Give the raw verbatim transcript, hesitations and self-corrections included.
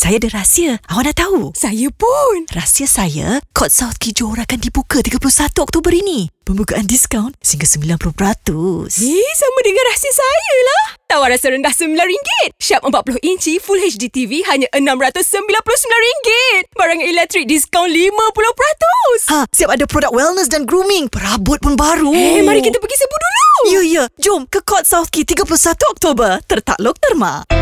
Saya ada rahsia. Awak nak tahu? Saya pun. Rahsia saya, Court South Key Johor akan dibuka tiga puluh satu Oktober ini. Pembukaan diskaun sehingga sembilan puluh peratus. Eh, sama dengan rahsia saya lah. Tawar rasa rendah sembilan ringgit. Sharp empat puluh inci Full H D T V hanya enam ratus sembilan puluh sembilan ringgit. Barang elektrik diskaun lima puluh peratus. Ha, siap ada produk wellness dan grooming. Perabot pun baru. Eh, mari kita pergi sebu dulu. Ya, ya. Jom ke Court South Key tiga puluh satu Oktober. Tertakluk Terma.